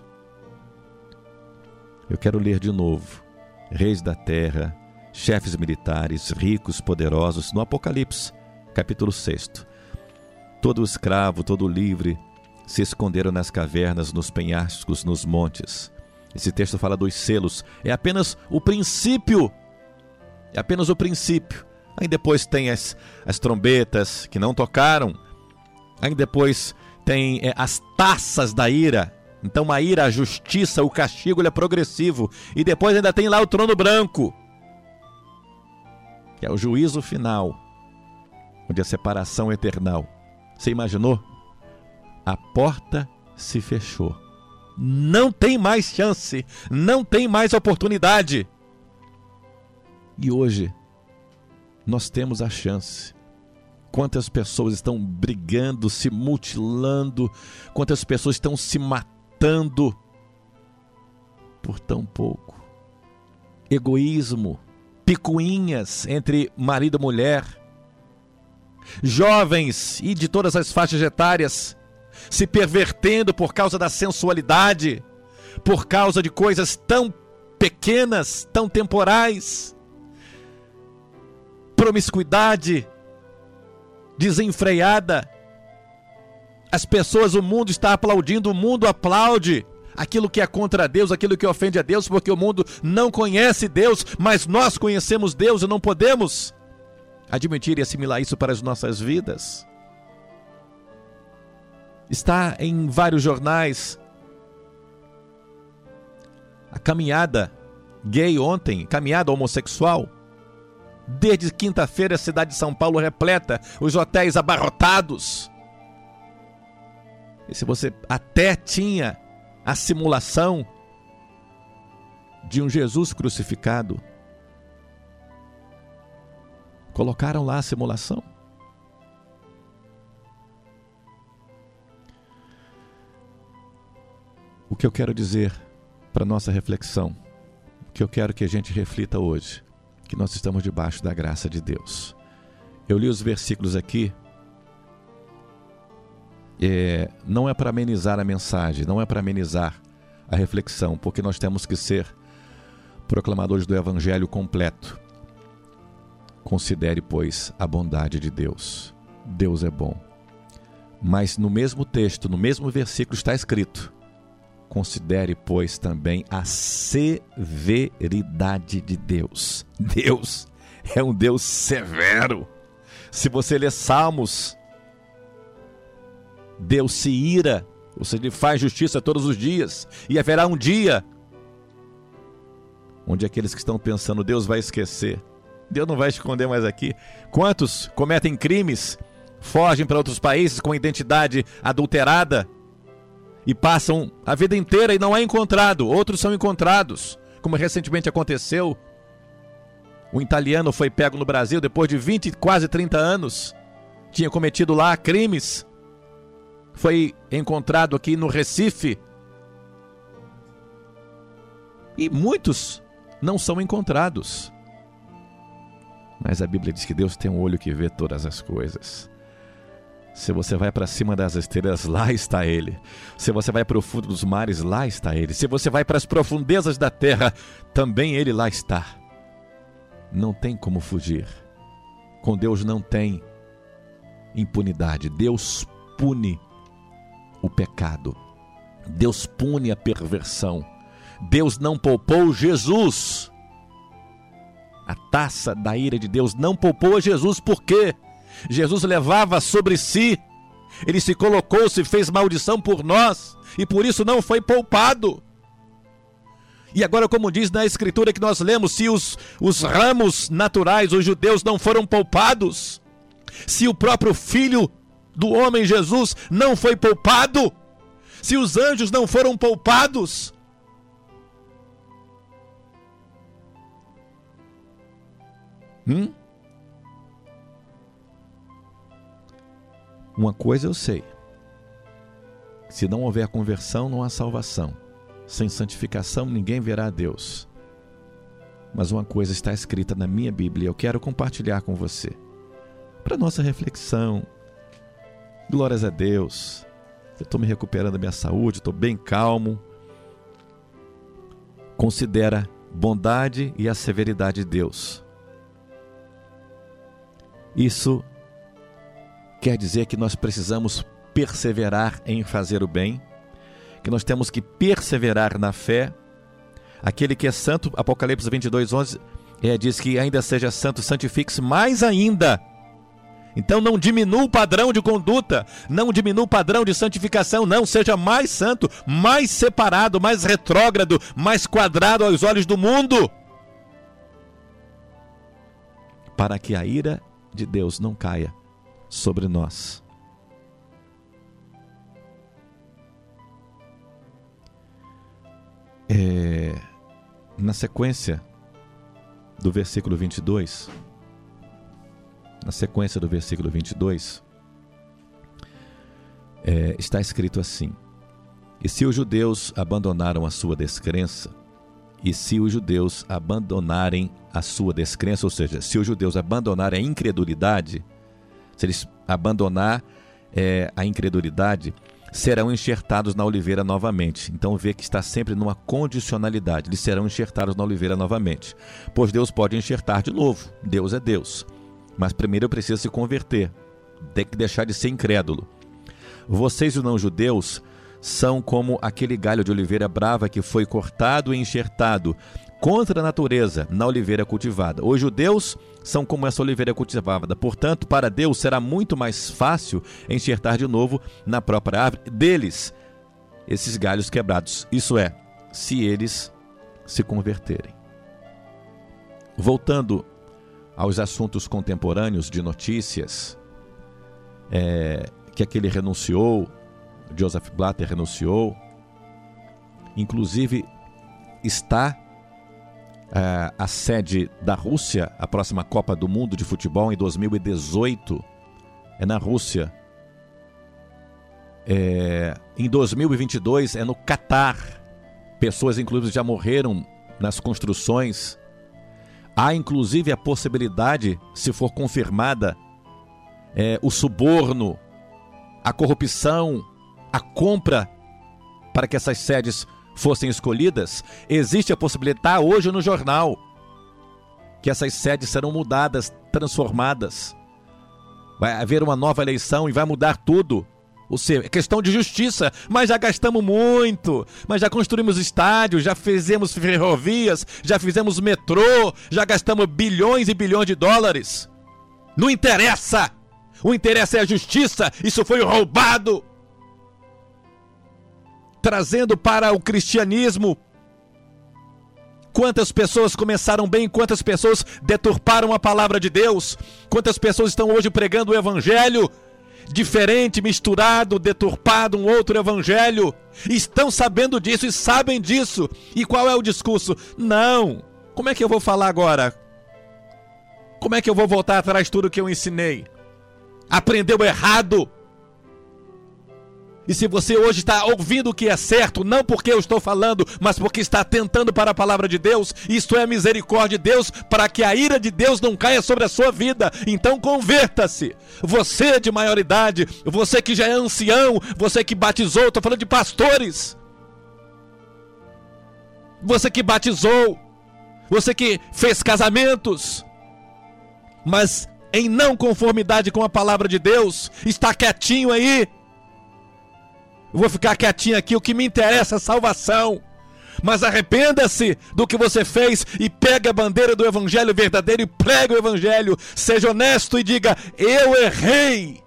Eu quero ler de novo. Reis da terra, chefes militares, ricos, poderosos, no Apocalipse, capítulo 6. Todo escravo, todo livre, se esconderam nas cavernas, nos penhascos, nos montes. Esse texto fala dos selos. É apenas o princípio. É apenas o princípio. Aí depois tem as trombetas que não tocaram. Aí depois tem as taças da ira. Então a ira, a justiça, o castigo, ele é progressivo. E depois ainda tem lá o trono branco, que é o juízo final, onde a separação é eternal. Você imaginou? A porta se fechou. Não tem mais chance, não tem mais oportunidade. E hoje nós temos a chance. Quantas pessoas estão brigando, se mutilando, quantas pessoas estão se matando por tão pouco. Egoísmo, picuinhas entre marido e mulher, jovens e de todas as faixas etárias se pervertendo por causa da sensualidade, por causa de coisas tão pequenas, tão temporais. Promiscuidade desenfreada. As pessoas, o mundo está aplaudindo, o mundo aplaude aquilo que é contra Deus, aquilo que ofende a Deus, porque o mundo não conhece Deus, mas nós conhecemos Deus e não podemos admitir e assimilar isso para as nossas vidas. Está em vários jornais a caminhada gay ontem, caminhada homossexual, Desde quinta-feira a cidade de São Paulo repleta, os hotéis abarrotados. E se você até tinha a simulação de um Jesus crucificado, colocaram lá a simulação. O que eu quero dizer para nossa reflexão, o que eu quero que a gente reflita hoje, que nós estamos debaixo da graça de Deus. Eu li os versículos aqui, não é para amenizar a mensagem, não é para amenizar a reflexão, porque nós temos que ser proclamadores do Evangelho completo. Considere, pois, a bondade de Deus. Deus é bom. Mas no mesmo texto, no mesmo versículo está escrito: considere, pois, também a severidade de Deus. Deus é um Deus severo. Se você ler Salmos, Deus se ira, ou seja, Ele faz justiça todos os dias. E haverá um dia onde aqueles que estão pensando, Deus vai esquecer, Deus não vai esconder mais aqui. Quantos cometem crimes, fogem para outros países com identidade adulterada e passam a vida inteira e não é encontrado. Outros são encontrados, como recentemente aconteceu. Um italiano foi pego no Brasil depois de 20, quase 30 anos. Tinha cometido lá crimes. Foi encontrado aqui no Recife. E muitos não são encontrados. Mas a Bíblia diz que Deus tem um olho que vê todas as coisas. Se você vai para cima das estrelas, lá está Ele. Se você vai para o fundo dos mares, lá está Ele. Se você vai para as profundezas da terra, também Ele lá está. Não tem como fugir. Com Deus não tem impunidade. Deus pune o pecado. Deus pune a perversão. Deus não poupou Jesus. A taça da ira de Deus não poupou a Jesus. Por quê? Jesus levava sobre si. Ele se colocou, se fez maldição por nós. E por isso não foi poupado. E agora, como diz na Escritura que nós lemos, se os ramos naturais, os judeus, não foram poupados, se o próprio Filho do homem Jesus não foi poupado, se os anjos não foram poupados, uma coisa eu sei: se não houver conversão, não há salvação. Sem santificação, ninguém verá a Deus. Mas uma coisa está escrita na minha Bíblia, eu quero compartilhar com você, para nossa reflexão. Glórias a Deus. Eu estou me recuperando da minha saúde, estou bem calmo. Considera bondade e a severidade de Deus. Isso quer dizer que nós precisamos perseverar em fazer o bem, que nós temos que perseverar na fé. Aquele que é santo, Apocalipse 22:11, diz que ainda seja santo, santifique-se mais ainda. Então não diminua o padrão de conduta, não diminua o padrão de santificação, não, seja mais santo, mais separado, mais retrógrado, mais quadrado aos olhos do mundo, para que a ira de Deus não caia sobre nós. Na sequência do versículo 22, está escrito assim: e se os judeus abandonaram a sua descrença, ou seja, se os judeus abandonarem a incredulidade, se eles abandonar a incredulidade, serão enxertados na oliveira novamente. Então vê que está sempre numa condicionalidade. Eles serão enxertados na oliveira novamente. Pois Deus pode enxertar de novo. Deus é Deus. Mas primeiro eu preciso se converter. Tem que deixar de ser incrédulo. Vocês, os não-judeus, são como aquele galho de oliveira brava que foi cortado e enxertado contra a natureza na oliveira cultivada. Os judeus são como essa oliveira cultivada. Portanto, para Deus será muito mais fácil enxertar de novo na própria árvore deles esses galhos quebrados. Isso é, se eles se converterem. Voltando aos assuntos contemporâneos de notícias, que aquele renunciou, Joseph Blatter renunciou. Inclusive está a sede da Rússia, a próxima Copa do Mundo de Futebol em 2018 é na Rússia. Em 2022 é no Catar. Pessoas inclusive já morreram nas construções. Há inclusive a possibilidade, se for confirmada, o suborno, a corrupção, a compra para que essas sedes fossem escolhidas. Existe a possibilidade, está hoje no jornal, que essas sedes serão mudadas, transformadas. Vai haver uma nova eleição e vai mudar tudo. Ou seja, é questão de justiça, mas já gastamos muito, mas já construímos estádios, já fizemos ferrovias, já fizemos metrô, já gastamos bilhões e bilhões de dólares. Não interessa, o interesse é a justiça, isso foi roubado. Trazendo para o cristianismo, quantas pessoas começaram bem, quantas pessoas deturparam a palavra de Deus, quantas pessoas estão hoje pregando o evangelho diferente, misturado, deturpado, um outro evangelho, estão sabendo disso e sabem disso. E qual é o discurso? Não, como é que eu vou falar agora? Como é que eu vou voltar atrás de tudo que eu ensinei? Aprendeu errado. E se você hoje está ouvindo o que é certo, não porque eu estou falando, mas porque está atentando para a palavra de Deus, isto é a misericórdia de Deus, para que a ira de Deus não caia sobre a sua vida. Então converta-se. Você de maior idade, você que já é ancião, você que batizou, estou falando de pastores. Você que batizou, você que fez casamentos, mas em não conformidade com a palavra de Deus, está quietinho aí. Eu vou ficar quietinho aqui, o que me interessa é a salvação. Mas arrependa-se do que você fez e pegue a bandeira do evangelho verdadeiro e pregue o evangelho. Seja honesto e diga: eu errei.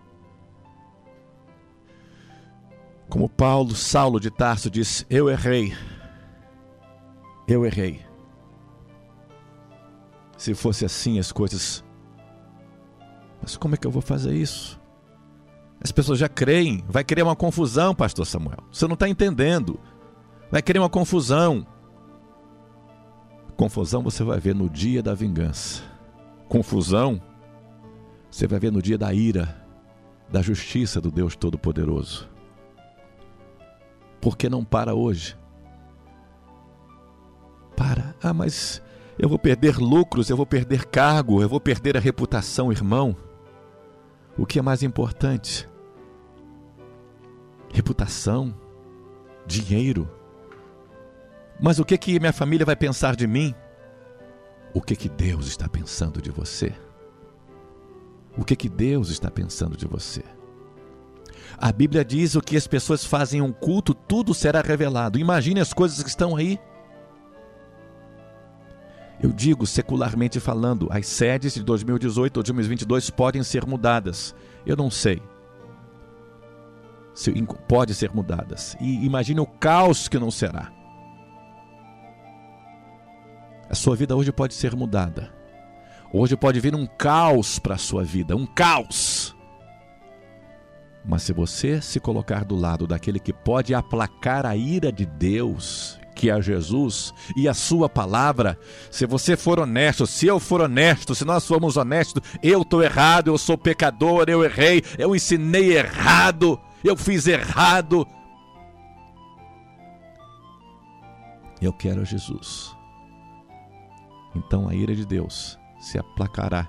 Como Saulo de Tarso disse: eu errei. Eu errei. Se fosse assim as coisas... Mas como é que eu vou fazer isso? As pessoas já creem, vai criar uma confusão, pastor Samuel. Você não está entendendo. Vai criar uma confusão. Confusão você vai ver no dia da vingança. Confusão você vai ver no dia da ira, da justiça do Deus Todo-Poderoso. Por que não para hoje? Para. Mas eu vou perder lucros, eu vou perder cargo, eu vou perder a reputação, irmão. O que é mais importante? Reputação, dinheiro. Mas o que minha família vai pensar de mim? O que Deus está pensando de você? O que Deus está pensando de você? A Bíblia diz: o que as pessoas fazem em um culto, tudo será revelado. Imagine as coisas que estão aí. Eu digo, secularmente falando, as sedes de 2018 ou 2022 podem ser mudadas. Eu não sei. Pode ser mudadas. E imagine o caos que não será. A sua vida hoje pode ser mudada. Hoje pode vir um caos para a sua vida, um caos. Mas se você se colocar do lado daquele que pode aplacar a ira de Deus, que é Jesus, e a sua palavra, se você for honesto, se eu for honesto, se nós formos honestos, eu estou errado, eu sou pecador, eu errei, eu ensinei errado, eu fiz errado. Eu quero Jesus. Então a ira de Deus se aplacará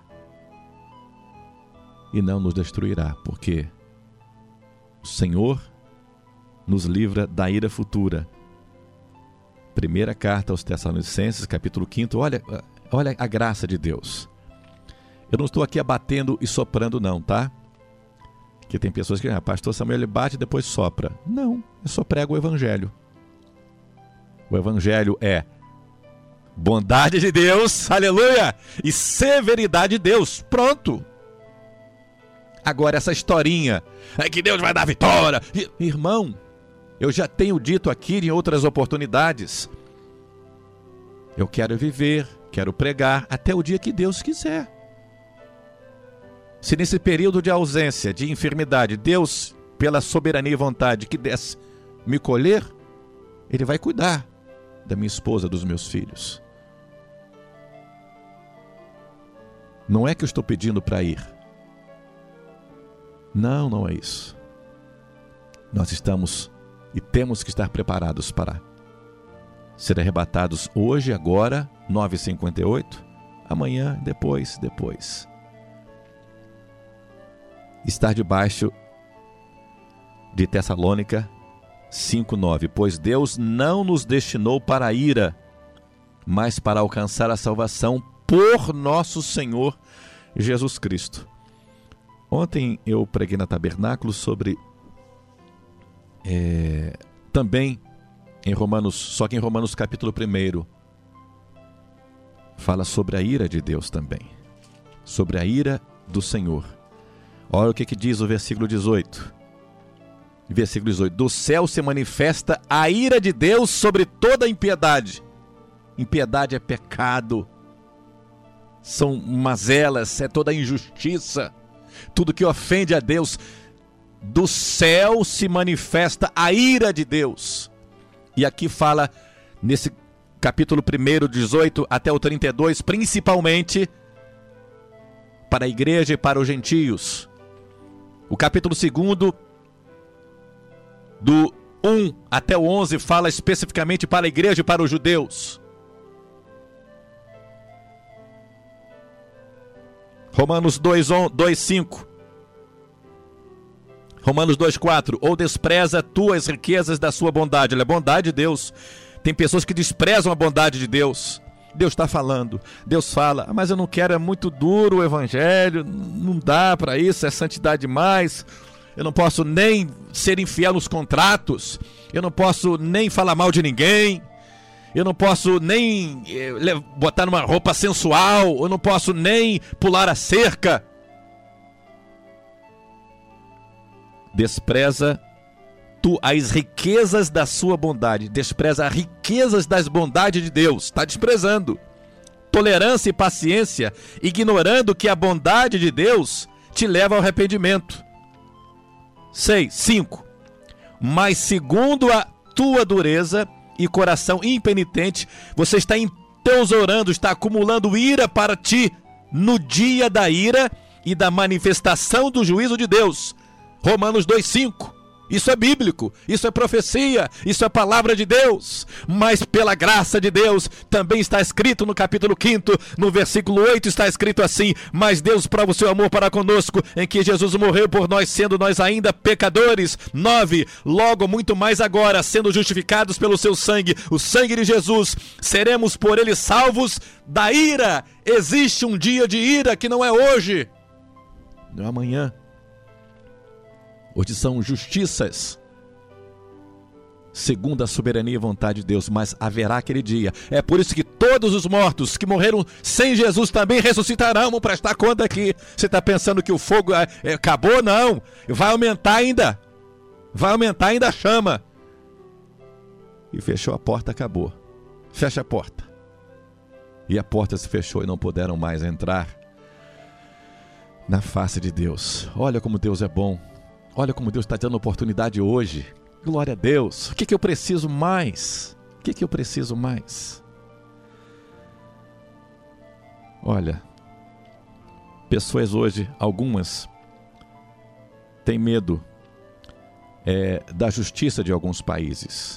e não nos destruirá, porque o Senhor nos livra da ira futura. Primeira carta aos Tessalonicenses, capítulo 5, olha a graça de Deus. Eu não estou aqui abatendo e soprando não, tá? Porque tem pessoas que, pastor Samuel, ele bate e depois sopra. Não, eu só prego o evangelho. O evangelho é bondade de Deus, aleluia, e severidade de Deus, pronto. Agora essa historinha, é que Deus vai dar vitória. Irmão, eu já tenho dito aqui em outras oportunidades, Eu quero viver, quero pregar até o dia que Deus quiser. Se nesse período de ausência, de enfermidade, Deus, pela soberania e vontade, que desse me colher, Ele vai cuidar da minha esposa, dos meus filhos. Não é que eu estou pedindo para ir. Não, não é isso. Nós estamos e temos que estar preparados para ser arrebatados hoje, agora, 9h58, amanhã, depois. Estar debaixo de Tessalônica 5:9, pois Deus não nos destinou para a ira, mas para alcançar a salvação por nosso Senhor Jesus Cristo. Ontem eu preguei na Tabernáculo sobre também em Romanos, só que em Romanos capítulo 1 fala sobre a ira de Deus também, sobre a ira do Senhor. Olha o que diz o versículo 18. Versículo 18: do céu se manifesta a ira de Deus sobre toda impiedade. Impiedade é pecado, são mazelas, é toda injustiça, tudo que ofende a Deus. Do céu se manifesta a ira de Deus. E aqui fala, nesse capítulo 1, 18 até o 32, principalmente para a igreja e para os gentios. O capítulo 2, do 1 até o 11, fala especificamente para a igreja e para os judeus. Romanos 2:5. Romanos 2:4. Ou despreza tu as riquezas da sua bondade. Olha, a bondade de Deus. Tem pessoas que desprezam a bondade de Deus. Deus está falando. Deus fala: mas eu não quero, é muito duro o evangelho, não dá para isso, é santidade demais. Eu não posso nem ser infiel nos contratos. Eu não posso nem falar mal de ninguém. Eu não posso nem botar numa roupa sensual. Eu não posso nem pular a cerca. Despreza tu as riquezas da sua bondade. Despreza as riquezas das bondades de Deus. Está desprezando. Tolerância e paciência, ignorando que a bondade de Deus te leva ao arrependimento. 5. Mas segundo a tua dureza e coração impenitente, você está entesourando, está acumulando ira para ti no dia da ira e da manifestação do juízo de Deus. Romanos 2:5. Isso é bíblico, isso é profecia, isso é palavra de Deus. Mas pela graça de Deus, também está escrito no capítulo 5, no versículo 8, está escrito assim: mas Deus prova o seu amor para conosco, em que Jesus morreu por nós, sendo nós ainda pecadores. 9. Logo, muito mais agora, sendo justificados pelo seu sangue, o sangue de Jesus, seremos por ele salvos da ira. Existe um dia de ira que não é hoje, não é amanhã. Hoje são justiças segundo a soberania e vontade de Deus, mas haverá aquele dia. É por isso que todos os mortos que morreram sem Jesus também ressuscitarão. Vamos prestar conta aqui. Você está pensando que o fogo acabou? Não, vai aumentar ainda. Vai aumentar ainda a chama. E fechou a porta, acabou. Fecha a porta. E a porta se fechou e não puderam mais entrar na face de Deus. Olha como Deus é bom. Olha como Deus está dando oportunidade hoje. Glória a Deus. O que eu preciso mais? O que eu preciso mais? Olha, pessoas hoje, algumas, têm medo da justiça de alguns países.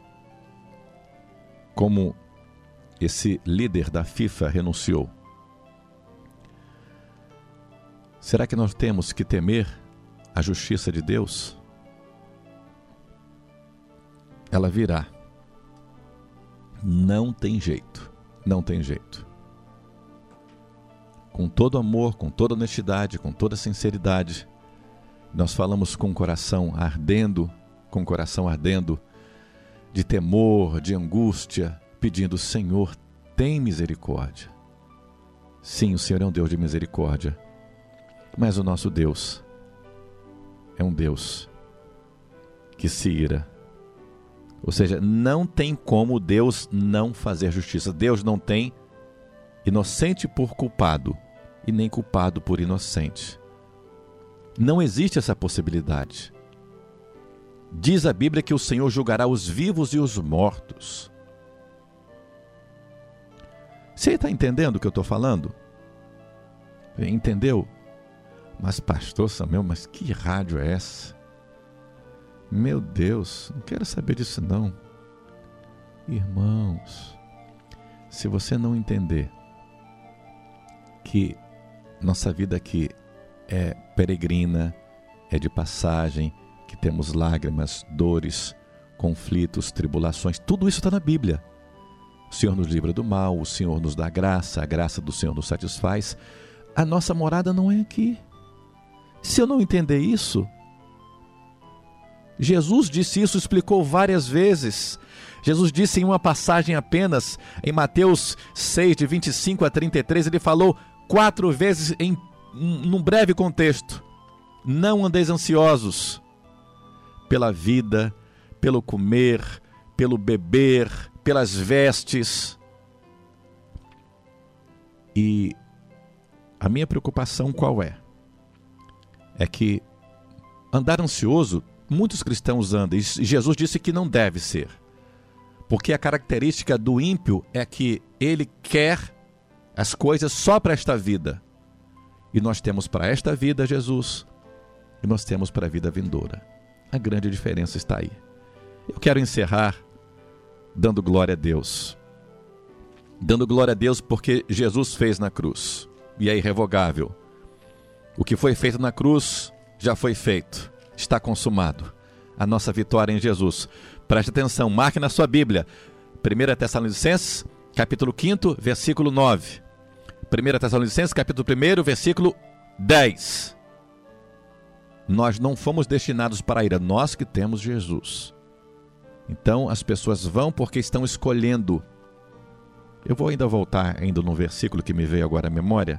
Como esse líder da FIFA renunciou. Será que nós temos que temer a justiça de Deus? Ela virá. Não tem jeito. Não tem jeito. Com todo amor, com toda honestidade, com toda sinceridade, nós falamos com o coração ardendo, de temor, de angústia, pedindo: Senhor, tem misericórdia. Sim, o Senhor é um Deus de misericórdia, mas o nosso Deus é um Deus que se ira Ou seja, não tem como Deus não fazer justiça. Deus não tem inocente por culpado e nem culpado por inocente. Não existe essa possibilidade. Diz a Bíblia que o Senhor julgará os vivos e os mortos. Você está entendendo o que eu estou falando? Entendeu? Mas pastor Samuel, mas que rádio é essa? Meu Deus, não quero saber disso não. Irmãos, se você não entender que nossa vida aqui é peregrina, é de passagem, que temos lágrimas, dores, conflitos, tribulações, tudo isso está na Bíblia. O Senhor nos livra do mal, o Senhor nos dá graça, a graça do Senhor nos satisfaz. A nossa morada não é aqui. Se eu não entender isso, Jesus disse isso, explicou várias vezes. Jesus disse em uma passagem apenas, em Mateus 6, de 25 a 33, ele falou 4 vezes num breve contexto: não andeis ansiosos pela vida, pelo comer, pelo beber, pelas vestes. E a minha preocupação qual é? É que andar ansioso, muitos cristãos andam, e Jesus disse que não deve ser. Porque a característica do ímpio é que ele quer as coisas só para esta vida. E nós temos para esta vida Jesus, e nós temos para a vida vindoura. A grande diferença está aí. Eu quero encerrar dando glória a Deus. Dando glória a Deus porque Jesus fez na cruz. E é irrevogável. O que foi feito na cruz já foi feito. Está consumado. A nossa vitória em Jesus. Preste atenção, marque na sua Bíblia. 1 Tessalonicenses, capítulo 5, versículo 9. 1 Tessalonicenses, capítulo 1, versículo 10. Nós não fomos destinados para a ira, nós que temos Jesus. Então as pessoas vão porque estão escolhendo. Eu vou ainda voltar no versículo que me veio agora à memória.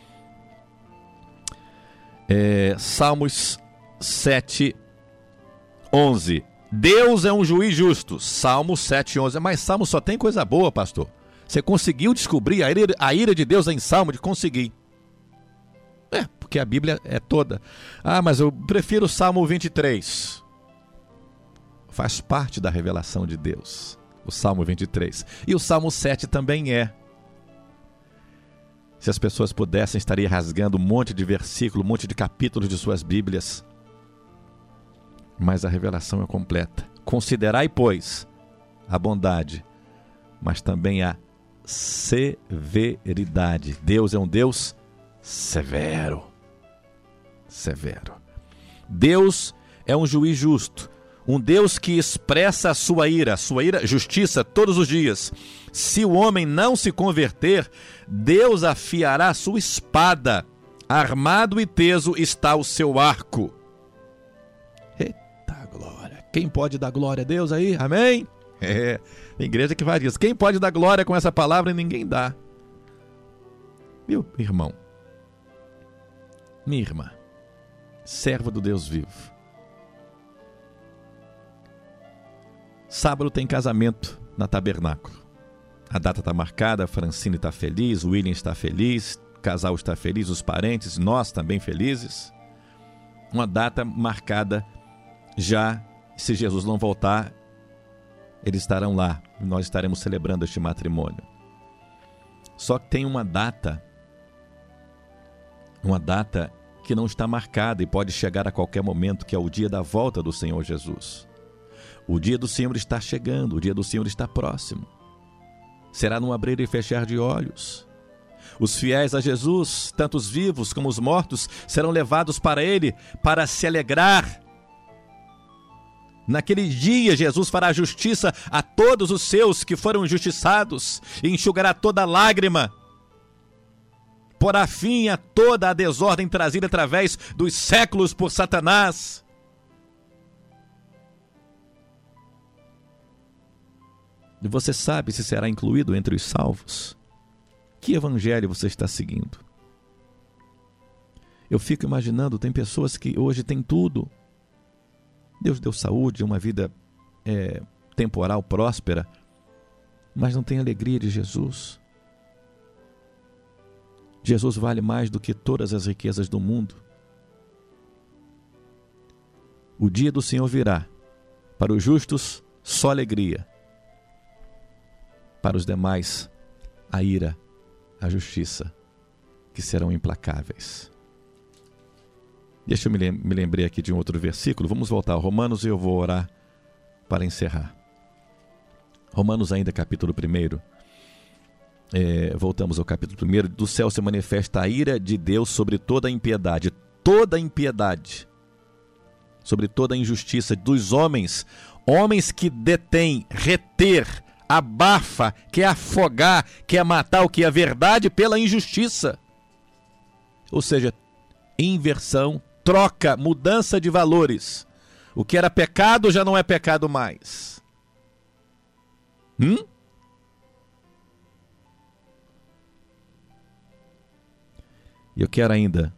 Salmos 7, 11. Deus é um juiz justo. Salmo 7, 11. Mas Salmo só tem coisa boa, pastor. Você conseguiu descobrir a ira de Deus em Salmo? De conseguir. Porque a Bíblia é toda. Mas eu prefiro o Salmo 23. Faz parte da revelação de Deus. O Salmo 23. E o Salmo 7 também é. Se as pessoas pudessem, estaria rasgando um monte de versículo, um monte de capítulos de suas Bíblias. Mas a revelação é completa. Considerai, pois, a bondade, mas também a severidade. Deus é um Deus severo. Severo. Deus é um juiz justo. Um Deus que expressa a sua ira, justiça, todos os dias. Se o homem não se converter, Deus afiará a sua espada. Armado e teso está o seu arco. Eita glória! Quem pode dar glória a Deus aí? Amém? Tem igreja que faz isso. Quem pode dar glória com essa palavra? Ninguém dá. Meu irmão, minha irmã, servo do Deus vivo. Sábado tem casamento na Tabernáculo. A data está marcada, a Francine está feliz, o William está feliz, o casal está feliz, os parentes, nós também felizes. Uma data marcada já, se Jesus não voltar, eles estarão lá e nós estaremos celebrando este matrimônio. Só que tem uma data que não está marcada e pode chegar a qualquer momento, que é o dia da volta do Senhor Jesus. O dia do Senhor está chegando, o dia do Senhor está próximo. Será num abrir e fechar de olhos. Os fiéis a Jesus, tanto os vivos como os mortos, serão levados para Ele para se alegrar. Naquele dia, Jesus fará justiça a todos os seus que foram injustiçados e enxugará toda lágrima. Porá fim a toda a desordem trazida através dos séculos por Satanás. E você sabe se será incluído entre os salvos? Que evangelho você está seguindo? Eu fico imaginando, tem pessoas que hoje têm tudo. Deus deu saúde, uma vida temporal próspera, mas não tem alegria de Jesus. Jesus vale mais do que todas as riquezas do mundo. O dia do Senhor virá. Para os justos, só alegria. Para os demais, a ira, a justiça, que serão implacáveis. Deixa eu me lembrei aqui de um outro versículo. Vamos voltar a Romanos e eu vou orar para encerrar. Romanos ainda, capítulo 1. Voltamos ao capítulo 1. Do céu se manifesta a ira de Deus sobre toda a impiedade, sobre toda a injustiça dos homens que detêm, reter, abafa, quer afogar, quer matar o que é verdade pela injustiça. Ou seja, inversão, troca, mudança de valores. O que era pecado já não é pecado mais. E eu quero ainda,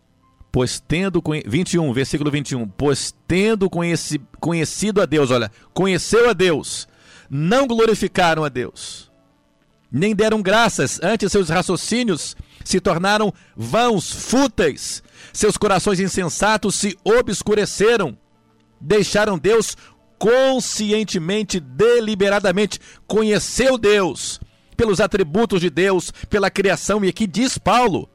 versículo 21, pois tendo conhecido a Deus, conheceu a Deus, não glorificaram a Deus, nem deram graças, antes seus raciocínios se tornaram vãos, fúteis, seus corações insensatos se obscureceram, deixaram Deus conscientemente, deliberadamente, conheceu Deus, pelos atributos de Deus, pela criação, e aqui diz Paulo,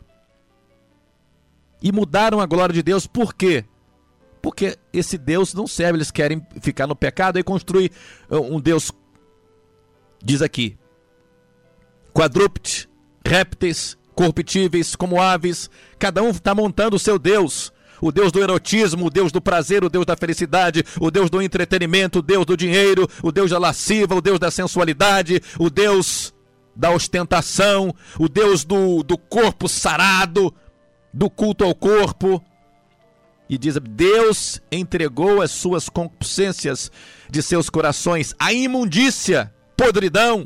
e mudaram a glória de Deus. Por quê? Porque esse Deus não serve, eles querem ficar no pecado e construir um Deus, diz aqui, quadrúpede, répteis, corruptíveis, como aves, cada um está montando o seu Deus, o Deus do erotismo, o Deus do prazer, o Deus da felicidade, o Deus do entretenimento, o Deus do dinheiro, o Deus da lasciva, o Deus da sensualidade, o Deus da ostentação, o Deus do corpo sarado, do culto ao corpo. E diz, Deus entregou as suas concupiscências de seus corações, a imundícia, podridão,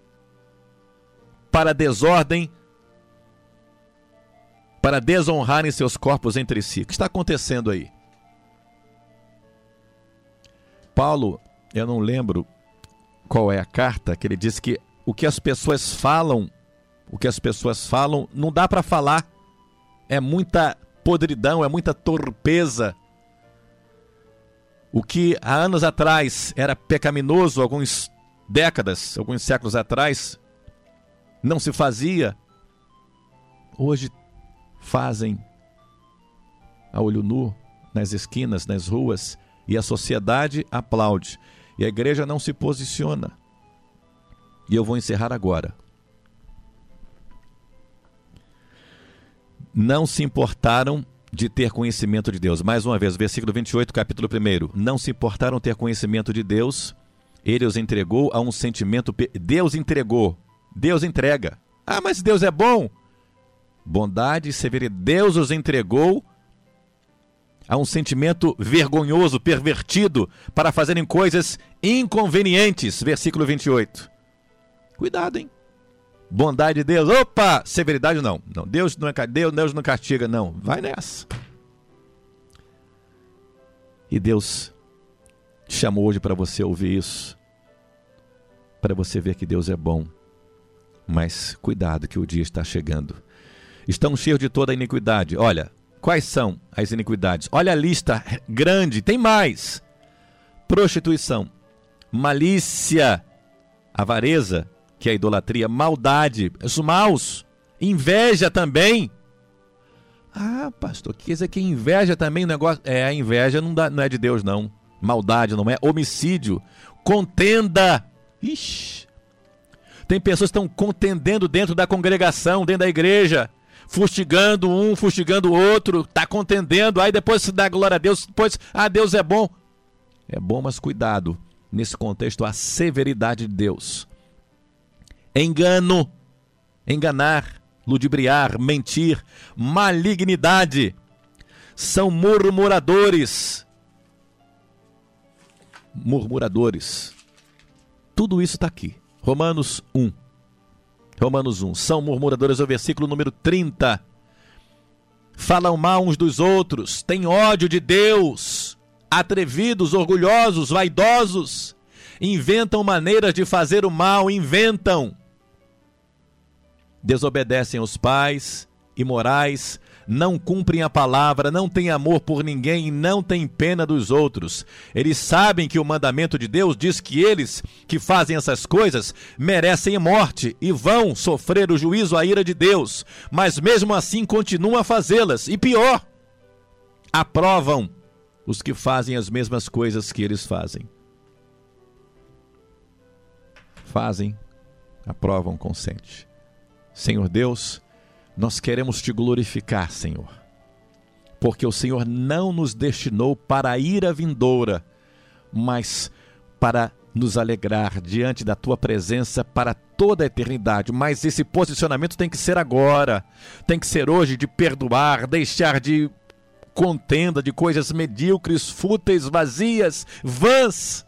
para desordem, para desonrarem seus corpos entre si. O que está acontecendo aí? Paulo, eu não lembro qual é a carta, que ele diz que o que as pessoas falam não dá para falar. É muita podridão, é muita torpeza. O que há anos atrás era pecaminoso, algumas séculos atrás, não se fazia, hoje fazem a olho nu, nas esquinas, nas ruas, e a sociedade aplaude, e a igreja não se posiciona. E eu vou encerrar agora. Não se importaram de ter conhecimento de Deus. Mais uma vez, versículo 28, capítulo 1. Não se importaram ter conhecimento de Deus. Ele os entregou a um sentimento... Deus entregou. Deus entrega. Ah, mas Deus é bom. Bondade e severidade. Deus os entregou a um sentimento vergonhoso, pervertido, para fazerem coisas inconvenientes. Versículo 28. Cuidado, hein? Bondade de Deus, opa, severidade não. Deus não castiga, não. Vai nessa. E Deus te chamou hoje para você ouvir isso, para você ver que Deus é bom. Mas cuidado que o dia está chegando. Estão cheios de toda a iniquidade. Olha, quais são as iniquidades? Olha a lista grande, tem mais. Prostituição, malícia, avareza, que é a idolatria, maldade, os maus, inveja também. Ah, pastor, quer dizer que inveja também, o negócio... a inveja não é de Deus, não. Maldade não é, homicídio, contenda. Ixi. Tem pessoas que estão contendendo dentro da congregação, dentro da igreja, fustigando um, fustigando o outro, está contendendo, aí depois se dá glória a Deus, depois, Deus é bom. É bom, mas cuidado, nesse contexto, a severidade de Deus. Engano, enganar, ludibriar, mentir, malignidade, são murmuradores. Tudo isso está aqui. Romanos 1, são murmuradores, é o versículo número 30. Falam mal uns dos outros, têm ódio de Deus, atrevidos, orgulhosos, vaidosos, inventam maneiras de fazer o mal, inventam. Desobedecem aos pais, imorais, não cumprem a palavra, não têm amor por ninguém e não têm pena dos outros. Eles sabem que o mandamento de Deus diz que eles que fazem essas coisas merecem morte e vão sofrer o juízo, a ira de Deus, mas mesmo assim continuam a fazê-las. E pior, aprovam os que fazem as mesmas coisas que eles fazem. Fazem, aprovam, consente. Senhor Deus, nós queremos te glorificar, Senhor, porque o Senhor não nos destinou para a ira vindoura, mas para nos alegrar diante da tua presença para toda a eternidade. Mas esse posicionamento tem que ser agora, tem que ser hoje, de perdoar, deixar de contenda de coisas medíocres, fúteis, vazias, vãs.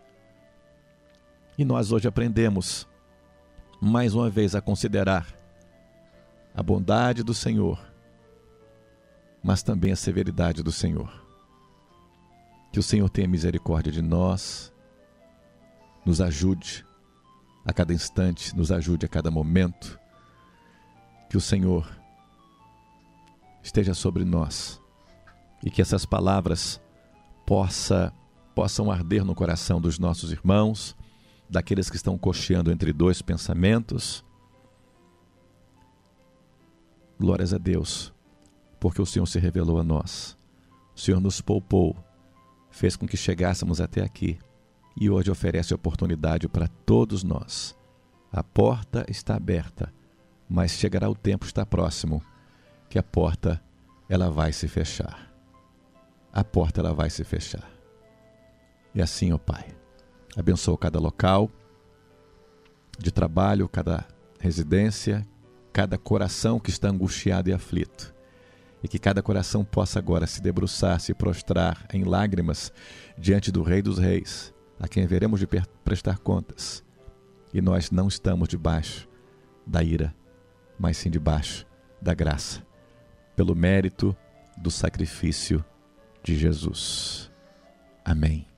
E nós hoje aprendemos mais uma vez a considerar a bondade do Senhor, mas também a severidade do Senhor. Que o Senhor tenha misericórdia de nós, nos ajude a cada instante, nos ajude a cada momento. Que o Senhor esteja sobre nós e que essas palavras possam arder no coração dos nossos irmãos, daqueles que estão cocheando entre dois pensamentos. Glórias a Deus, porque o Senhor se revelou a nós. O Senhor nos poupou, fez com que chegássemos até aqui e hoje oferece oportunidade para todos nós. A porta está aberta, mas chegará o tempo, está próximo, que a porta ela vai se fechar. A porta ela vai se fechar. E assim, ó Pai, abençoa cada local de trabalho, cada residência, cada coração que está angustiado e aflito. E que cada coração possa agora se debruçar, se prostrar em lágrimas diante do Rei dos Reis, a quem veremos de prestar contas. E nós não estamos debaixo da ira, mas sim debaixo da graça, pelo mérito do sacrifício de Jesus. Amém.